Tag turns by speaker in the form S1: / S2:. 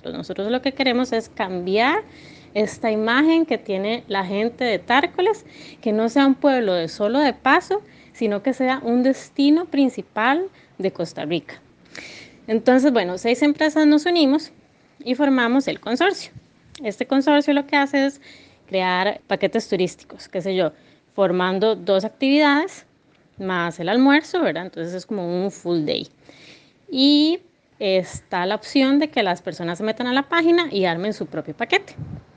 S1: nosotros. Nosotros lo que queremos es cambiar esta imagen que tiene la gente de Tárcoles, que no sea un pueblo de solo de paso, sino que sea un destino principal de Costa Rica. Entonces, bueno, 6 empresas nos unimos y formamos el consorcio. Este consorcio lo que hace es crear paquetes turísticos, qué sé yo, formando 2 actividades más el almuerzo, ¿verdad? Entonces es como un full day. Y está la opción de que las personas se metan a la página y armen su propio paquete.